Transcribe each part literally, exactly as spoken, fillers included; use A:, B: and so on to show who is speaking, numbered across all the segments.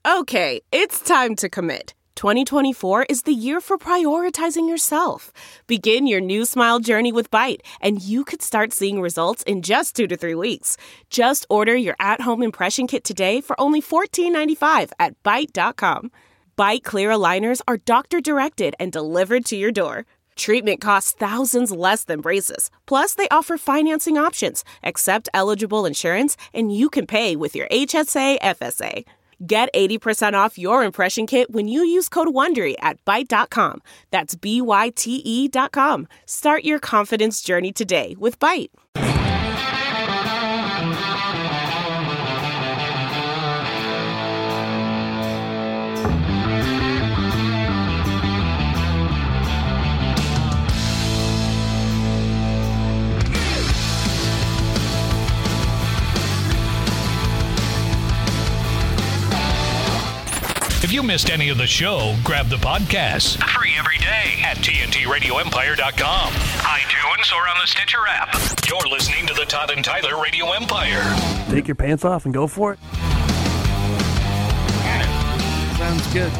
A: Okay, it's time to commit. twenty twenty-four is the year for prioritizing yourself. Begin your new smile journey with Byte, and you could start seeing results in just two to three weeks. Just order your at-home impression kit today for only fourteen ninety-five at byte dot com. Byte clear aligners are doctor-directed and delivered to your door. Treatment costs thousands less than braces. Plus, they offer financing options, accept eligible insurance, and you can pay with your H S A F S A. Get eighty percent off your impression kit when you use code WONDERY at byte dot com. That's B Y T E dot com. Start your confidence journey today with Byte.
B: If you missed any of the show, grab the podcast. Free every day at T N T radio empire dot com, iTunes, or on the Stitcher app. You're listening to the Todd and Tyler Radio Empire.
C: Take your pants off and go for it. Sounds good.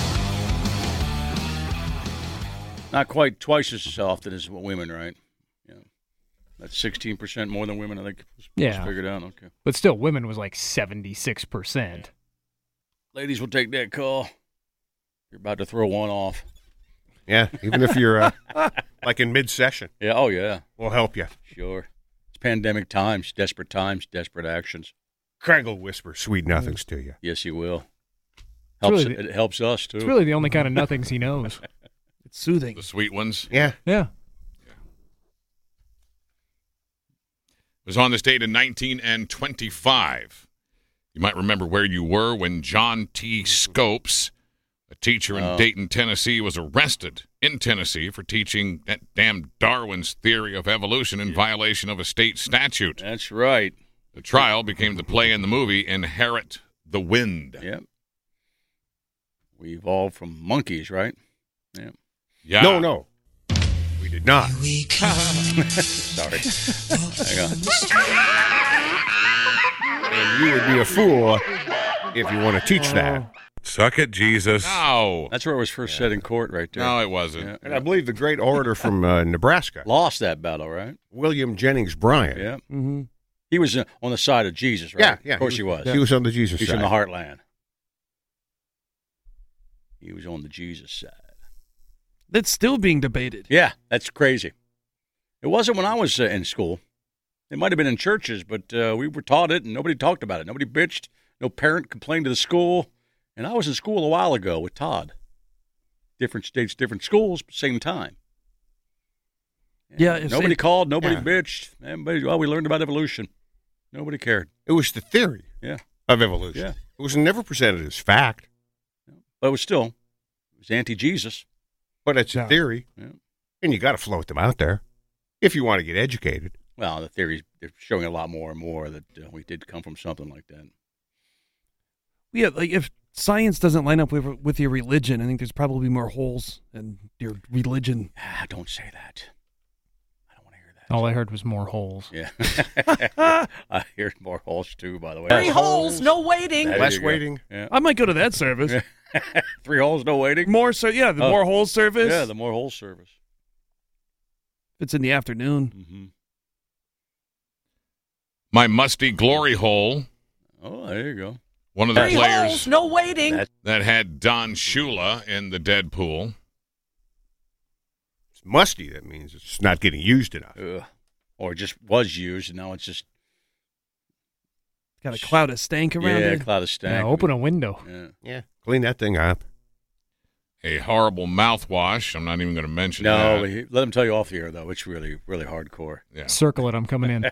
D: Not quite twice as often as women, right? Yeah. That's sixteen percent more than women, I think.
E: Yeah.
D: Figured out. Okay.
E: But still, women was like seventy-six percent.
D: Ladies will take that call. You're about to throw one off.
F: Yeah, even if you're uh, like in mid-session.
D: Yeah, oh, yeah.
F: We'll help you.
D: Sure. It's pandemic times, desperate times, desperate actions.
F: Craig will whisper sweet nothings to you.
D: Yes, he will. Helps,
E: really the,
D: it helps us, too.
E: It's really the only kind of nothings he knows.
C: It's soothing.
G: The sweet ones.
F: Yeah.
E: Yeah.
G: It was on this date in nineteen twenty-five. You might remember where you were when John T. Scopes, a teacher in
D: Oh.
G: Dayton, Tennessee, was arrested in Tennessee for teaching that damn Darwin's theory of evolution in violation of a state statute.
D: That's right.
G: The trial became the play in the movie Inherit the Wind.
D: Yep. We evolved from monkeys, right? Yeah.
G: Yeah.
F: No, no. We did not.
D: Sorry. Hang on.
F: And you would be a fool if you want to teach that.
G: Suck it, Jesus. No.
D: That's where it was first
F: Yeah.
D: said in court right there.
G: No, it wasn't.
D: Yeah.
F: And I believe the great orator from uh, Nebraska,
D: Lost that battle, right?
F: William Jennings Bryan.
D: Yeah.
C: Mm-hmm.
D: He was uh, on the side of Jesus, right?
F: Yeah, yeah.
D: Of course he was.
F: He was on the Jesus
D: He's
F: side.
D: from the heartland. He was on the Jesus side.
C: That's still being debated.
D: Yeah, that's crazy. It wasn't when I was uh, in school. It might have been in churches, but uh, we were taught it, and nobody talked about it. Nobody bitched. No parent complained to the school. And I was in school a while ago with Todd. Different states, different schools, same time. And
C: Yeah, if
D: nobody
C: they-
D: called. Nobody
F: Yeah.
D: bitched. Everybody, well, we learned about evolution. Nobody cared.
F: It was the theory
D: Yeah,
F: of evolution.
D: Yeah.
F: It was never presented as fact,
D: but it was still, it was anti-Jesus.
F: but it's a
C: Yeah.
F: theory,
D: Yeah.
F: and you got to float them out there if you want to get educated.
D: Well, the theories they're showing a lot more and more that uh, we did come from something like that.
C: Yeah, like if science doesn't line up with with your religion, I think there's probably more holes in your religion.
D: Ah, don't say that. I don't want to hear that.
E: All I heard was more holes.
D: Yeah. I heard more holes, too, by the way.
C: Three holes, no waiting.
D: There
F: Less
D: you go.
F: waiting.
D: Yeah.
C: I might go to that service.
D: Three holes, no waiting?
C: More so, yeah, the
D: Oh.
C: more holes service.
D: Yeah, the more hole service.
C: It's in the afternoon.
D: Mm-hmm.
G: My musty glory hole.
D: Oh, there you go.
G: One of the
C: Three
G: players
C: holes, no waiting.
D: That-
G: that had Don Shula in the Deadpool.
F: It's musty. That means it's not getting used enough.
D: Ugh. Or just was used, and now it's just
C: Got a cloud of stank around
D: yeah,
C: it.
D: cloud of stank.
E: Yeah, open a window.
D: Yeah.
F: Yeah. Clean that thing up.
G: A horrible mouthwash. I'm not even going to mention
D: No,
G: that.
D: he- let him tell you off the air, though. It's really, really hardcore.
G: Yeah.
E: Circle it. I'm coming in.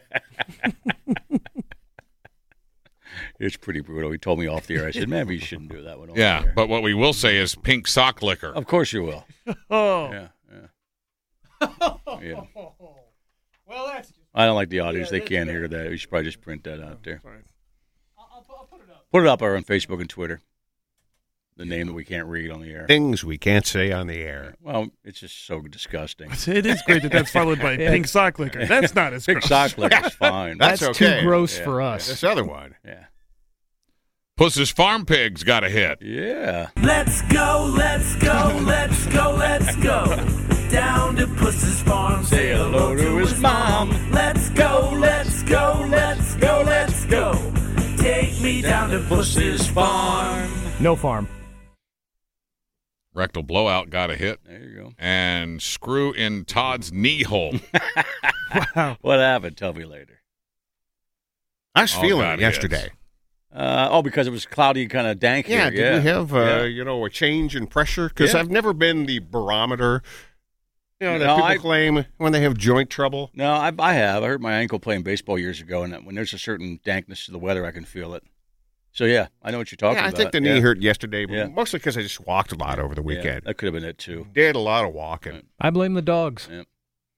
D: It's pretty brutal. He told me off the air. I said, maybe you shouldn't do that one off
G: Yeah,
D: the air.
G: but what we will say is pink sock liquor.
D: Of course you will.
C: Oh.
D: Yeah, yeah. Yeah. Well, that's. I don't like the audience. They can't hear that. We should probably just print that out there. Put it up on Facebook and Twitter. The name that we can't read on the air.
F: Things we can't say on the air.
D: Well, it's just so disgusting.
C: It is great that that's followed by
E: Yeah.
C: pink sock liquor. That's not as
D: Pink
C: gross.
D: sock liquor is fine.
F: That's
E: That's
F: okay.
E: too gross
D: Yeah.
E: for us.
F: This other one.
D: Yeah.
G: Puss's Farm Pigs got a hit.
D: Yeah.
H: Let's go, let's go, let's go, let's go. Down to Puss's farm, say hello to his mom. Let's go, let's go, let's go, let's go. Take me down to Puss's farm.
E: No farm.
G: Rectal Blowout got a hit.
D: There you go.
G: And Screw in Todd's knee hole.
C: Wow.
D: What happened? Tell me later.
F: I was
G: Oh,
F: feeling
G: God,
F: it yesterday.
D: Uh, oh, because it was cloudy and kind of dank
F: Yeah,
D: here.
F: did
D: yeah.
F: we have, uh,
D: Yeah.
F: you know, a change in pressure? Because
D: Yeah.
F: I've never been the barometer, you know, that
D: No,
F: people
D: I-
F: claim when they have joint trouble.
D: No, I, I have. I hurt my ankle playing baseball years ago, and when there's a certain dankness to the weather, I can feel it. So, yeah, I know what you're talking
F: Yeah, I
D: about.
F: think the knee
D: yeah.
F: hurt yesterday, but
D: Yeah.
F: mostly because I just walked a lot over the
D: Yeah,
F: weekend.
D: that could have been it, too.
F: Did a lot of walking.
E: I blame the dogs.
D: Yeah.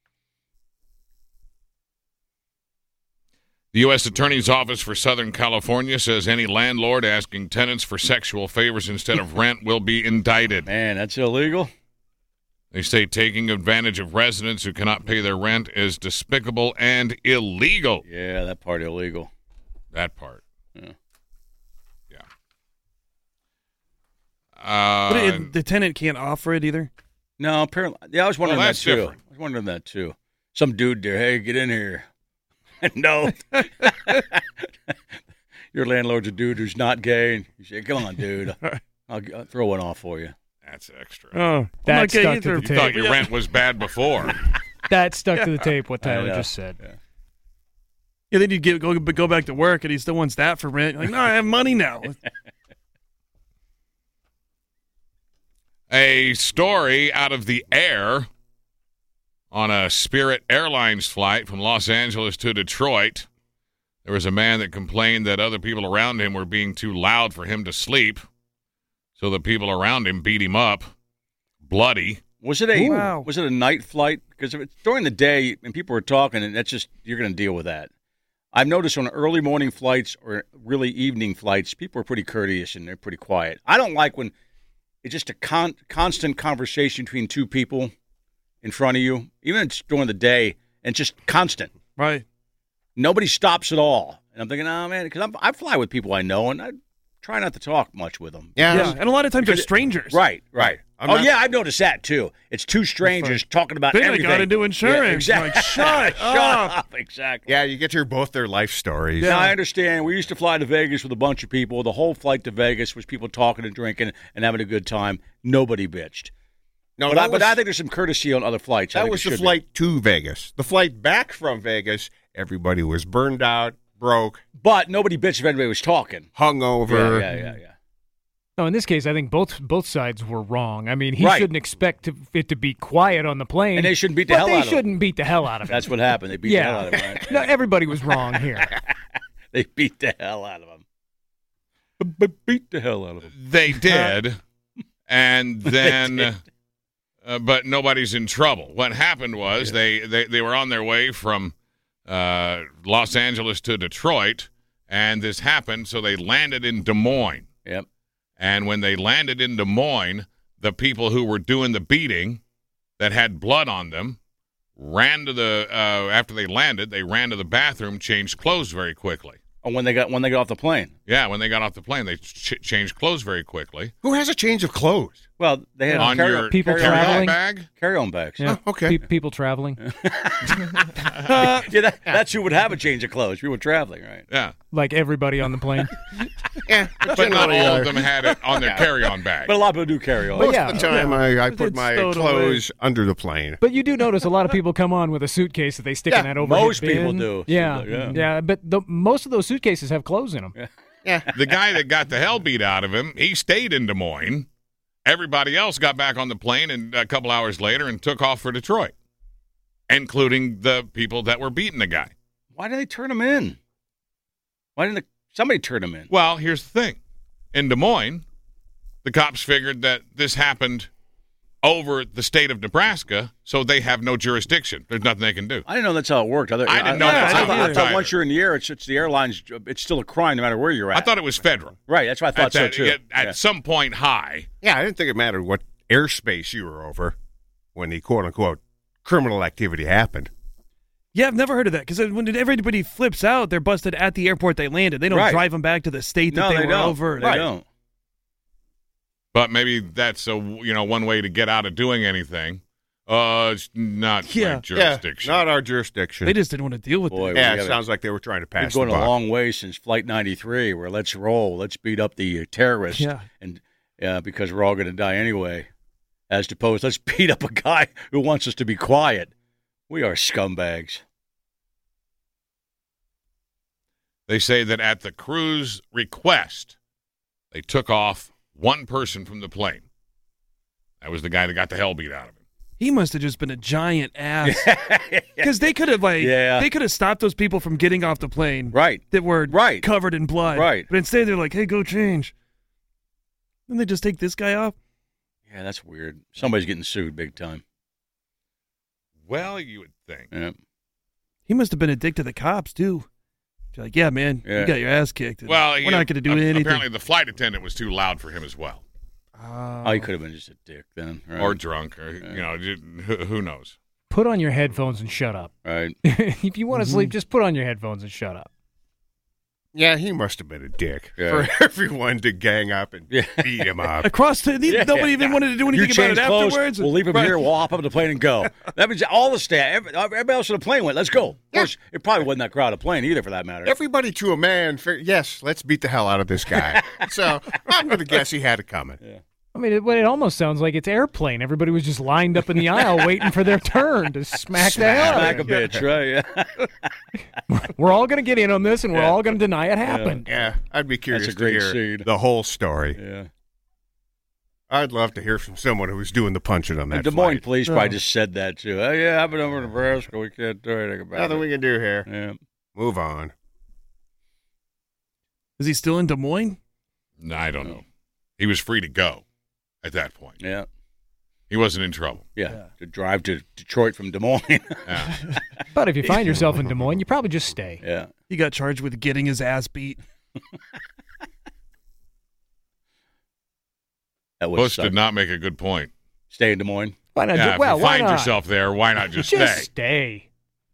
G: The U S Attorney's Office for Southern California says any landlord asking tenants for sexual favors instead of rent will be indicted.
D: Man, that's illegal.
G: They say taking advantage of residents who cannot pay their rent is despicable and illegal.
D: Yeah, that part illegal.
G: That part.
D: Yeah.
G: Yeah. Uh,
C: But it, the tenant can't offer it either.
D: No, apparently. Yeah, I was wondering
G: Well,
D: that,
G: that's
D: too.
G: different.
D: I was wondering that, too. Some dude there, hey, get in here. No. Your landlord's a dude who's not gay. And you say, come on, dude. I'll, I'll throw one off for you.
G: that's extra.
C: Oh,
E: That
C: I'm not gay
E: stuck to
C: either.
E: the
G: You thought
E: tape.
G: your rent was bad before.
E: That stuck to the tape, what
D: I
E: Tyler
D: know.
E: just said.
D: Yeah.
C: Yeah, then you get go go back to work, and he still wants that for rent. You're like, no, I have money now.
G: A story out of the air on a Spirit Airlines flight from Los Angeles to Detroit. There was a man that complained that other people around him were being too loud for him to sleep. So the people around him beat him up, bloody.
D: Was it a
C: Ooh. Wow.
D: was it a night flight? Because if it's during the day and people were talking, and that's just you're going to deal with that. I've noticed on early morning flights or really evening flights, people are pretty courteous and they're pretty quiet. I don't like when it's just a con- constant conversation between two people in front of you, even if it's during the day, and just constant.
C: Right.
D: Nobody stops at all. And I'm thinking, oh, man, because I fly with people I know, and I try not to talk much with them.
F: Yeah.
C: Yeah, and a lot of times they're strangers.
D: Right, right.
F: I'm
D: oh,
F: not-
D: yeah, I've noticed that, too. It's two strangers talking about
C: Then I
D: everything.
C: got to do insurance.
D: Yeah,
C: Like,
D: exactly.
C: shut
D: Shut
C: up.
D: up. Exactly.
F: Yeah, you get to hear both their life stories.
D: Now, I understand. We used to fly to Vegas with a bunch of people. The whole flight to Vegas was people talking and drinking and having a good time. Nobody bitched.
F: No,
D: But,
F: that
D: I, but
F: was-
D: I think there's some courtesy on other flights. I
F: That
D: think
F: was
D: it
F: the
D: should be.
F: flight to Vegas. The flight back from Vegas, everybody was burned out, broke,
D: But nobody bitched if anybody was talking.
F: hungover.
D: Yeah, yeah, yeah, yeah.
E: No, in this case, I think both both sides were wrong. I mean, he
D: Right.
E: shouldn't expect to, it to be quiet on the plane.
D: And they shouldn't beat the
E: but
D: hell
E: they
D: out of him.
E: shouldn't beat the hell out of him.
D: That's what happened. They beat
E: yeah.
D: the hell out of him. Right?
E: No, everybody was wrong here.
D: They beat the hell out of him. B- beat the hell out of him.
G: They did, and then, uh, but nobody's in trouble. What happened was they, they, they were on their way from uh, Los Angeles to Detroit, and this happened, so they landed in Des Moines.
D: Yep.
G: And when they landed in Des Moines, the people who were doing the beating that had blood on them ran to the, uh, after they landed, they ran to the bathroom, changed clothes very quickly.
D: Oh, when they got when they got off the plane.
G: Yeah, when they got off the plane, they ch- changed clothes very quickly.
F: Who has a change of clothes?
D: Well, they had
G: On
D: carry-
G: your
E: People
D: carry-on
E: traveling?
G: bag?
D: carry-on bags.
E: Yeah.
F: Oh, okay.
E: Pe- people traveling.
D: yeah, that, that's who would have a change of clothes. People traveling, right?
G: Yeah.
E: Like everybody on the plane.
F: Yeah,
G: But not
F: generally,
G: all
F: uh,
G: of them had it on their carry-on bag.
D: But a lot of people do carry on.
E: But
F: Most
E: yeah,
F: of the time, I, I put
C: It's
F: my
C: stowed
F: clothes under the plane.
E: But you do notice a lot of people come on with a suitcase that they stick in
F: Yeah,
E: that overhead
D: most people
E: bin.
D: do.
E: Yeah,
D: Yeah.
E: yeah. But the, most of those suitcases have clothes in them.
F: Yeah.
G: The guy that got the hell beat out of him, he stayed in Des Moines. Everybody else got back on the plane and a couple hours later and took off for Detroit, including the people that were beating the guy.
D: Why did they turn him in? Why didn't the, somebody turn him in?
G: Well, here's the thing. In Des Moines, the cops figured that this happened over the state of Nebraska, so they have no jurisdiction. There's nothing they can do.
D: I didn't know that's how it worked. I,
G: I didn't know
D: I,
G: that's
D: I,
G: how
D: thought-
G: it
D: I
G: worked
D: thought
G: either.
D: once you're in the air, it's, it's the airline's. It's still a crime no matter where you're at.
G: I thought it was federal.
D: right. That's what I thought
G: At,
D: so
G: that-
D: too.
G: at, at
D: Yeah.
G: some point high.
F: Yeah, I didn't think it mattered what airspace you were over when the quote-unquote criminal activity happened.
C: Yeah, I've never heard of that because when everybody flips out, they're busted at the airport they landed. They don't
D: Right.
C: drive them back to the state that
D: No,
C: they,
D: they
C: were
D: don't.
C: over.
D: They
C: Right.
D: don't.
G: But maybe that's a you know one way to get out of doing anything. Uh, it's not
C: Yeah.
G: my jurisdiction.
F: Yeah, not our jurisdiction.
C: They just didn't want to deal with
D: Boy,
C: it.
D: we
F: yeah, it
D: gotta-
F: sounds like they were trying to
D: We've
F: pass
D: gone
F: the
D: a
F: buck.
D: long way since Flight ninety-three, where let's roll, let's beat up the uh, terrorists,
C: Yeah.
D: and uh, because we're all going to die anyway, as opposed let's beat up a guy who wants us to be quiet. We are scumbags.
G: They say that at the crew's request, they took off one person from the plane. That was the guy that got the hell beat out of him.
C: He must have just been a giant ass. Because they could have like,
D: Yeah.
C: they could have stopped those people from getting off the plane
D: Right.
C: that were
D: Right.
C: covered in blood.
D: Right.
C: But instead, they're like, "Hey, go change." Then they just take this guy off.
D: Yeah, that's weird. Somebody's getting sued big time.
G: Well, you would think.
D: Yeah.
C: He must have been a dick to the cops too. They're like, "Yeah, man,
D: Yeah.
C: you got your ass kicked. and
G: Well,
C: we're
G: he-
C: not going to do
G: a-
C: anything."
G: Apparently, the flight attendant was too loud for him as well,
D: Oh, he could have been just a dick then. Right.
G: or drunk, or you know, ju- who, who knows?
E: Put on your headphones and shut up.
D: Right.
E: If you want to
C: Mm-hmm.
E: sleep, just put on your headphones and shut up.
F: Yeah, he must have been a dick
D: Yeah.
F: for everyone to gang up and
D: Yeah.
F: beat him up.
C: Across the,
D: Yeah.
C: nobody even wanted to do anything
D: you
C: about
D: change
C: it
D: clothes,
C: afterwards.
D: we'll leave him
C: Right.
D: here, we'll hop up on the plane and go. That means all the staff, every- everybody else on the plane went, let's go. Of course, it probably wasn't that crowded plane either, for that matter.
F: Everybody to a man, fig- yes, let's beat the hell out of this guy. So I'm going to guess he had it coming.
E: I mean, it, well, it almost sounds like it's airplane. Everybody was just lined up in the aisle waiting for their turn to smack the hell out
D: Smack a
E: of him.
D: bitch, right? Yeah.
E: We're all going to get in on this, and we're
D: Yeah.
E: all going to deny it happened.
F: Yeah, I'd be curious
D: That's a great
F: to hear
D: scene.
F: the whole story.
D: yeah.
F: I'd love to hear from someone who was doing the punching on
D: The
F: that
D: Des Moines
F: flight.
D: police probably
C: Oh.
D: just said that too. Oh, yeah, I've been over to Nebraska. We can't do anything about
F: Nothing
D: it.
F: we can do here.
D: Yeah.
F: Move on.
C: Is he still in Des Moines?
G: No, I don't know. He was free to go at that point.
D: Yeah.
G: He wasn't in trouble.
D: Yeah. To drive to Detroit from Des Moines.
G: Yeah.
E: But if you find yourself in Des Moines, you probably just stay.
D: yeah.
C: He got charged with getting his ass beat.
D: That would
G: Bush
D: suck.
G: did not make a good point.
D: Stay in Des Moines.
E: Why not?
G: Yeah,
E: ju- well,
G: if you
E: why
G: find
E: not?
G: yourself there, why not just,
E: Just
G: stay?
E: stay.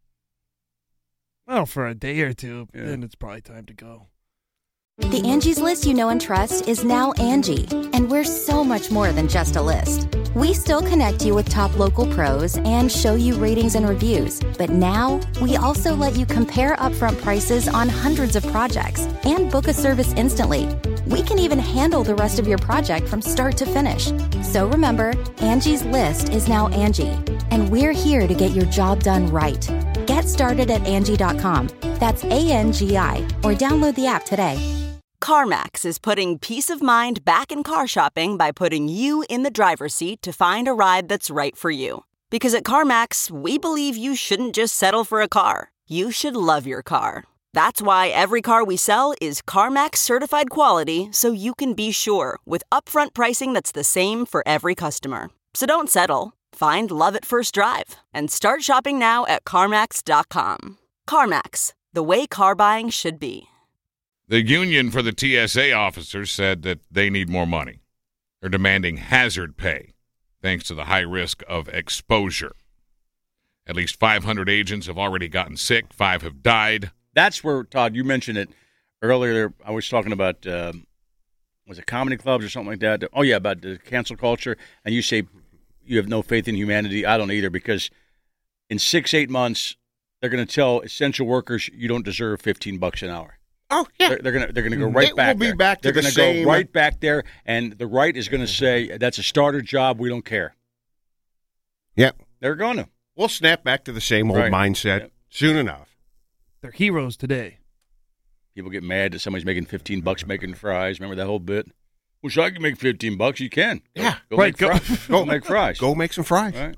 C: Well, for a day or two,
D: Yeah.
C: then it's probably time to go.
I: The Angie's List you know and trust is now Angie, and we're so much more than just a list. We still connect you with top local pros and show you ratings and reviews, but now we also let you compare upfront prices on hundreds of projects and book a service instantly. We can even handle the rest of your project from start to finish. So remember, Angie's List is now Angie, and we're here to get your job done right. Get started at Angie dot com. That's A N G I, or download the app today.
J: CarMax is putting peace of mind back in car shopping by putting you in the driver's seat to find a ride that's right for you. Because at CarMax, we believe you shouldn't just settle for a car. You should love your car. That's why every car we sell is CarMax certified quality, so you can be sure with upfront pricing that's the same for every customer. So don't settle. Find love at first drive and start shopping now at CarMax dot com. CarMax, the way car buying should be.
G: The union for the T S A officers said that they need more money. They're demanding hazard pay, thanks to the high risk of exposure. At least five hundred agents have already gotten sick. Five have died.
D: That's where, Todd, you mentioned it earlier. I was talking about, um, was it comedy clubs or something like that? Oh, yeah, about the cancel culture. And you say you have no faith in humanity. I don't either, because in six, eight months, they're going to tell essential workers you don't deserve fifteen bucks an hour.
F: Oh, yeah.
D: They're, they're going to they're going to go right
F: It
D: back
F: will be
D: there.
F: back to
D: they're
F: the
D: gonna
F: same-
D: go right back there, and the right is going to say, that's a starter job. We don't care.
F: Yep.
D: They're going to.
F: We'll snap back to the same old
D: Right.
F: mindset
D: Yep.
F: soon enough.
C: They're heroes today.
D: People get mad that somebody's making fifteen bucks making fries. Remember that whole bit? Wish I could make fifteen bucks. You can. Go,
F: Yeah.
D: Go
C: Right,
D: make
C: go-
D: fries. Go make fries.
F: Go make some fries.
D: Right.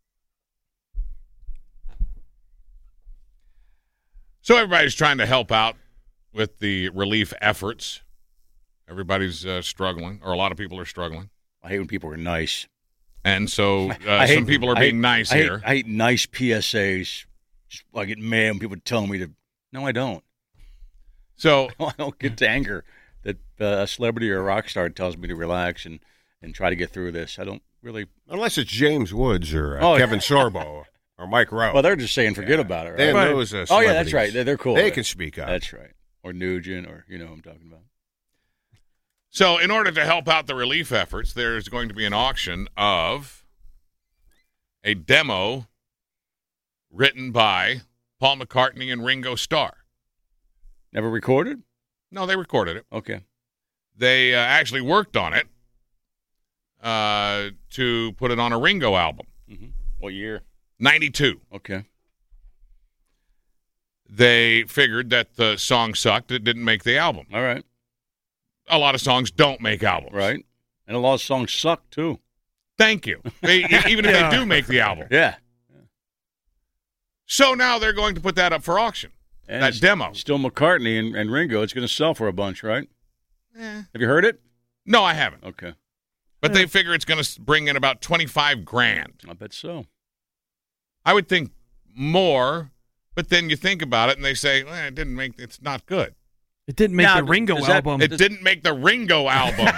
G: So everybody's trying to help out with the relief efforts. Everybody's uh, struggling, or a lot of people are struggling.
D: I hate when people are nice.
G: And so uh,
D: I
G: some
D: hate-
G: people are
D: I
G: being
D: hate-
G: nice
D: I hate,
G: here.
D: I hate nice P S As. Just, I get mad when people tell me to. No, I don't.
G: So
D: I don't get to anger that uh, a celebrity or a rock star tells me to relax and, and try to get through this. I don't really.
F: Unless it's James Woods or uh,
D: Oh, yeah.
F: Kevin Sorbo. or Mike Rowe.
D: Well, they're just saying forget yeah. about it, right?
F: They
C: right.
F: those, uh,
D: oh, yeah, that's right. They're, they're cool.
F: They
D: right?
F: can speak up.
D: That's right. Or Nugent, or you know what I'm talking about.
G: So in order to help out the relief efforts, there's going to be an auction of a demo written by Paul McCartney and Ringo Starr.
D: Never recorded?
G: No, they recorded it.
D: Okay.
G: They uh, actually worked on it uh, to put it on a Ringo album.
D: Mm-hmm. What year?
G: ninety-two.
D: Okay.
G: They figured that the song sucked. It didn't make the album.
D: All right.
G: A lot of songs don't make albums.
D: Right. And a lot of songs suck, too.
G: Thank you. They, even if
C: Yeah.
G: they do make the album.
D: Yeah.
G: So now they're going to put that up for auction.
D: And
G: that
D: it's
G: demo.
D: Still McCartney and, and Ringo. It's going to sell for a bunch, right?
G: Eh.
D: Have you heard it?
G: No, I haven't.
D: Okay.
G: But they figure it's going to bring in about twenty-five grand.
D: I bet so.
G: I would think more, but then you think about it and they say, well, it didn't make, it's not good.
C: It didn't make
D: Now,
C: the Ringo
D: does that-
C: album.
G: It didn't make the Ringo album.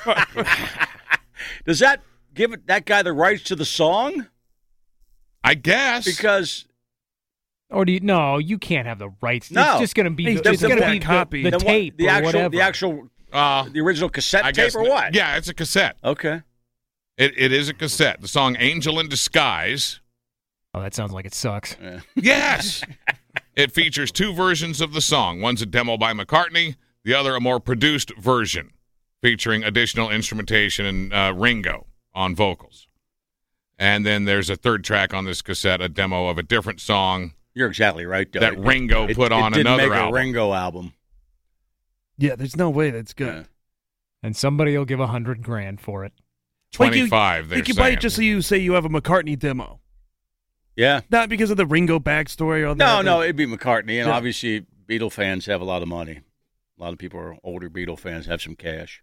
D: Does that give it, that guy the rights to the song?
G: I guess.
D: Because
E: Or do you? No, you can't have the rights.
D: No.
E: It's just going to be.
C: He's
E: The, it's
C: just
E: going to
C: that
E: be
C: copy.
E: the, the
D: then what-
E: tape
D: the
E: or
D: actual,
E: whatever.
D: the actual,
G: uh,
D: the original cassette
G: I
D: tape
G: guess
D: or what?
G: Yeah, it's a cassette.
D: Okay.
G: It, it is a cassette. The song Angel in Disguise.
E: Oh, that sounds like it sucks.
D: Yeah.
G: Yes. It features two versions of the song. One's a demo by McCartney, the other a more produced version featuring additional instrumentation and uh, Ringo on vocals. And then there's a third track on this cassette, a demo of a different song
D: You're exactly right, Doug.
G: that Ringo
D: It-
G: put
D: it
G: on
D: didn't
G: another
D: make
G: album.
D: a Ringo album.
C: Yeah, there's no way that's good.
D: Yeah.
E: And somebody will give a hundred grand for it.
G: twenty-five,
C: Like
G: they're
C: you, like you buy
G: saying.
C: it just so you say you have a McCartney demo.
D: Yeah.
C: Not because of the Ringo backstory or
D: No,
C: that.
D: no, it'd be McCartney, and
C: Yeah.
D: obviously Beatle fans have a lot of money. A lot of people are older Beatle fans have some cash.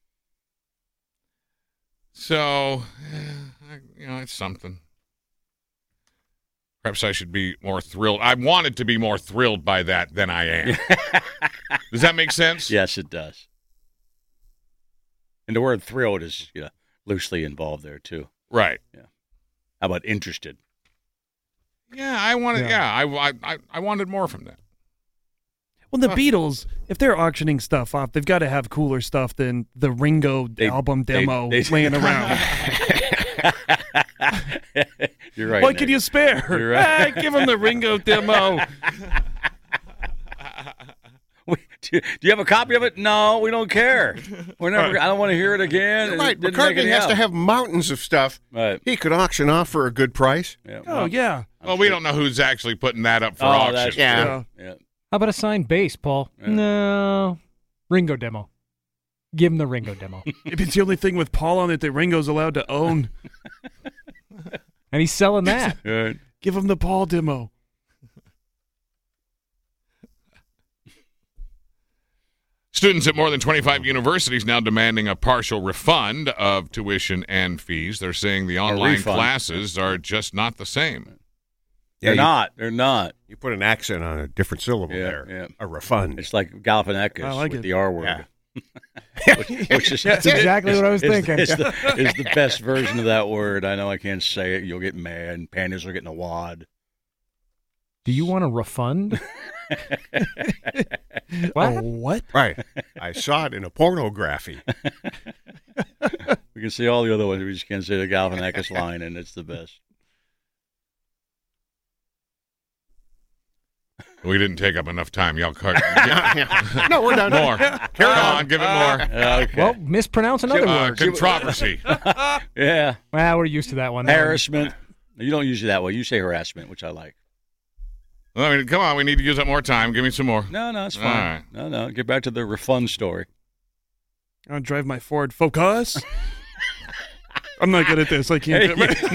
G: So, eh, I- you know, it's something. Perhaps I should be more thrilled. I wanted to be more thrilled by that than I am. Does that make sense?
D: Yes, it does. And the word thrilled is, you know, loosely involved there too.
G: Right.
D: How about interested?
G: Yeah, I wanted.
E: Yeah.
G: Yeah, I, I, I wanted more from that.
C: Well, the Beatles, if they're auctioning stuff off, they've got to have cooler stuff than the Ringo
D: They-
C: album
D: they-
C: demo
D: they-
C: laying around.
D: You're right.
C: What
D: Nick.
C: can you spare?
D: You're right.
C: Ah, give them the Ringo demo.
D: We- do, you, do you have a copy of it? No, we don't care. We're never. I don't want to hear it again.
F: You're
D: It
F: right.
D: didn't make
F: McCartney
D: any
F: has
D: out.
F: to have mountains of stuff
D: Right.
F: he could auction off for a good price.
D: Yeah.
C: Oh, yeah.
G: Well, we don't know who's actually putting that up for
D: Oh,
G: auction.
D: that's
F: Yeah.
D: true. Yeah.
E: How about a signed bass, Paul?
D: Yeah.
E: No, Ringo demo. Give him the Ringo demo,
C: If it's the only thing with Paul on it that Ringo's allowed to own,
E: and he's selling that.
D: Good.
C: give him the Paul demo.
G: Students at more than twenty-five universities now demanding a partial refund of tuition and fees. They're saying the online
D: refund.
G: classes are just not the same.
D: They're
F: you,
D: not. They're not.
F: You put an accent on a different syllable
D: Yeah,
F: there.
D: yeah.
F: A refund.
D: It's like Galifianakis
C: I like
D: with
C: it.
D: the R word.
F: Yeah.
D: which, which is
E: That's exactly what I was
D: is,
E: thinking.
D: Is the, is the best version of that word. I know I can't say it. You'll get mad. And pandas are getting a wad.
E: Do you want a refund?
C: What? Oh, what?
F: Right. I saw it in a pornography.
D: We can see all the other ones. We just can't say the Galifianakis line, and it's the best.
G: We didn't take up enough time. Y'all cut.
F: No, we're done.
G: More. Carry on. Give it more.
D: Okay.
E: Well, mispronounce another
G: Uh,
E: word.
G: controversy.
D: yeah.
E: Well, we're used to that one. That one-
D: Harassment. You don't use it that way. You say harassment, which I like.
G: I mean, come on. We need to use up more time. Give me some more.
D: No, no, it's
G: All
D: fine.
G: right.
D: No, no. Get back to the refund story.
C: I'm going to drive my Ford Focus. I'm not good at this. I can't do it.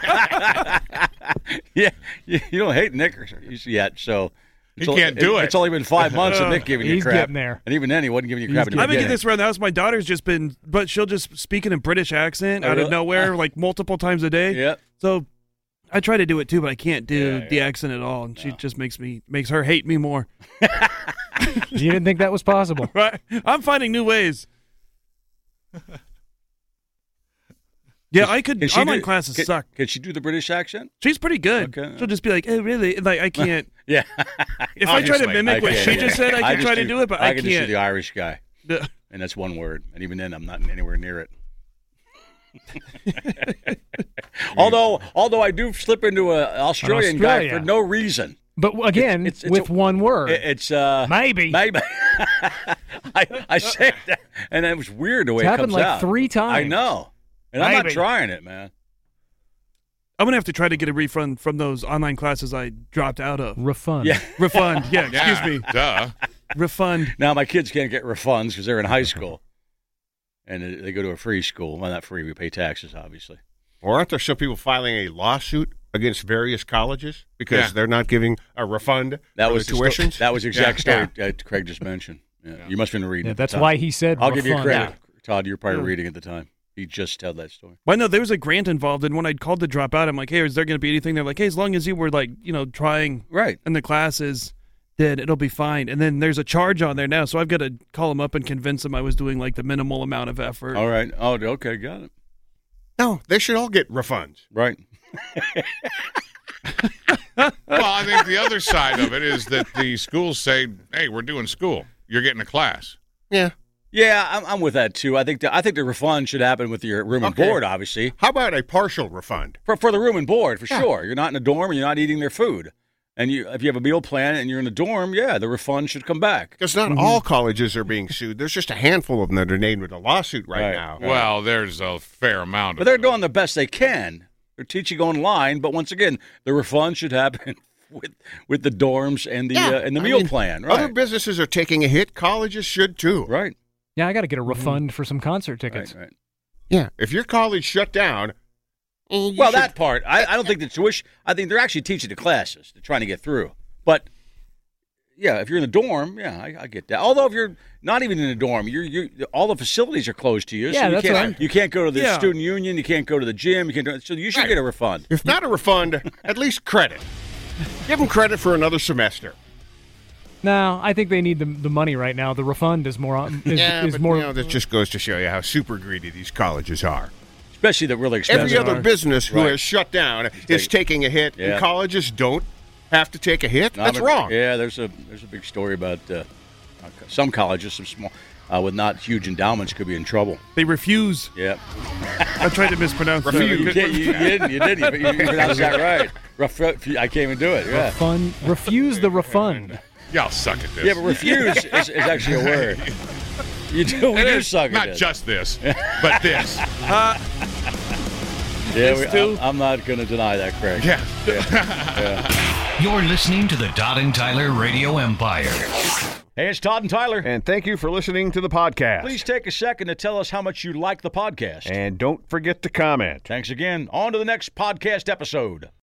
D: yeah, you, you don't hate Nick yet, so
G: He
D: it's
G: can't do it.
D: It's only been five months of Nick giving you
E: He's
D: crap,
E: getting there.
D: and even then, he wasn't giving you
E: He's
D: crap. in the
C: I've been getting
D: beginning.
C: this around the house. My daughter's just been, but she'll just speak in a British accent
D: Oh,
C: out
D: really?
C: of nowhere, like multiple times a day.
D: Yeah.
C: So I try to do it too, but I can't do
D: Yeah,
C: the
D: yeah.
C: accent at all, and she just makes me makes her hate me more.
E: You didn't think that was possible.
C: Right? I'm finding new ways. Yeah, I could.
D: Can she
C: Online
D: do-
C: classes
D: can-
C: suck.
D: Can she do the British accent?
C: She's pretty good.
D: Okay.
C: She'll just be like, "Oh, really?" Like I can't.
D: Yeah.
C: If I try to
F: Obviously,
C: mimic
D: I
C: what
D: can't,
C: she
D: yeah.
C: just said, I can
D: just
C: try to do it, but I,
D: I can just do
C: can't.
D: the Irish guy,
C: Yeah.
D: and that's one word. And even then, I'm not anywhere near it. although, although I do slip into an Australian guy
E: Australia.
D: for no reason.
E: But again,
D: It's- it's
E: with
D: a-
E: one word.
D: It- It's uh,
E: Maybe.
D: maybe. I, I say that, and it was weird the way
E: It's
D: it
E: happened
D: comes
E: like
D: out.
E: three
D: I
E: times.
D: know, and I'm not
E: Maybe.
D: trying it, man.
C: I'm gonna have to try to get a refund from those online classes I dropped out of.
E: Refund.
D: Yeah.
C: Refund. Yeah.
G: Yeah,
C: Excuse me.
G: Duh.
C: Refund.
D: Now my kids can't get refunds because they're in high school, and they- they go to a free school. Well, not free. We pay taxes, obviously.
F: Or aren't there some people filing a lawsuit against various colleges because
G: Yeah.
F: they're not giving a refund
D: That
F: for
D: was
F: the
D: the sto-
F: tuitions?
D: that was the exact
F: Yeah.
D: story uh, Craig just mentioned. Yeah. You must have been reading.
E: Yeah,
D: at the
E: that's
D: time.
E: why he said
D: I'll give you
E: refund.
D: credit, Todd. You're probably reading at the time. He just told that story.
C: Well, no, there was a grant involved, and when I called to drop out, I'm like, "Hey, is there going to be anything?" They're like, "Hey, as long as you were like, you know, trying
D: Right.
C: in the classes, then it'll be fine." And then there's a charge on there now, so I've got to call them up and convince them I was doing like the minimal amount of effort.
D: All right. Oh, okay. Got it.
F: No, they should all get refunds.
D: Right.
G: Well, I think the other side of it is that the schools say, "Hey, we're doing school. You're getting a class."
F: Yeah.
D: Yeah, I'm, I'm with that too. I think the, I think the refund should happen with your room and
F: Okay.
D: board, obviously.
F: How about a partial refund?
D: For for the room and board, for
F: Yeah.
D: sure. You're not in a dorm and you're not eating their food. And you, if you have a meal plan and you're in a dorm, yeah, the refund should come back.
F: Because not all colleges are being sued. There's just a handful of them that are named with a lawsuit right,
D: Right.
F: now.
G: Well, there's a fair amount
D: But
G: of
D: they're
G: them.
D: doing the best they can. They're teaching online, but once again, the refund should happen with with the dorms and the
F: Yeah,
D: uh, and the
F: I
D: meal
F: mean,
D: plan.
F: Other
D: Right.
F: businesses are taking a hit. Colleges should too.
D: Right.
E: Yeah, I got to get a refund for some concert tickets.
D: Right. Right.
F: Yeah. If your college shut down, eh, you
D: Well,
F: should-
D: that part, I, I don't think the tuition. I think they're actually teaching the classes. They're trying to get through. But yeah, if you're in a dorm, yeah, I, I get that. Although if you're not even in a dorm, you're you all the facilities are closed to you.
E: Yeah,
D: so you
E: that's
D: can't,
E: right.
D: You can't go to the
C: Yeah.
D: student union. You can't go to the gym. You can't. Do, so you should
F: Right.
D: get a refund.
F: if not a refund, at least credit. Give them credit for another semester.
E: No, I think they need the the money right now. The refund is more on- is,
F: yeah,
E: is
F: but
E: more.
F: you know, that just goes to show you how super greedy these colleges are.
D: Especially the really expensive.
F: Every other business who
D: Right.
F: has shut down is taking a hit,
D: Yeah.
F: and colleges don't have to take a hit.
D: No,
F: That's
D: I'm a-
F: wrong.
D: Yeah, there's a there's a big story about uh, some colleges, some small, uh, with not huge endowments, could be in trouble.
C: They refuse.
D: Yeah,
C: I tried to mispronounce that.
D: you, you, did, you, you didn't. You didn't. You, you pronounced that right. Ref, I can't even do it. Yeah.
E: refund. Refuse the refund.
G: Y'all suck at this.
D: Yeah, but refuse is, is actually a word. You do. We
G: It
D: do
G: is
D: suck
G: not
D: at it.
G: just this, but this.
D: Yeah, we, I'm, I'm not going to deny that, Craig.
G: Yeah.
B: You're listening to the Todd and Tyler Radio Empire.
D: Hey, it's Todd and Tyler.
K: And thank you for listening to the podcast.
D: Please take a second to tell us how much you like the podcast.
K: And don't forget to comment.
D: Thanks again. On to the next podcast episode.